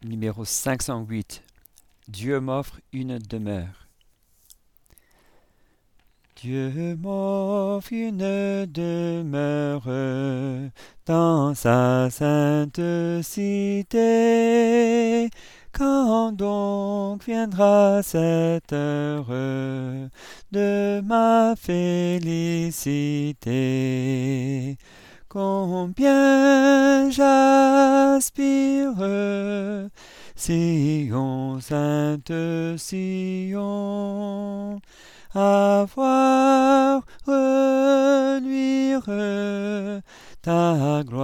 numéro 508. Dieu m'offre une demeure. Dieu m'offre une demeure dans sa sainte cité. Quand donc viendra cette heure de ma félicité? Combien j'aspire, Sion, sainte Sion, à voir reluire ta gloire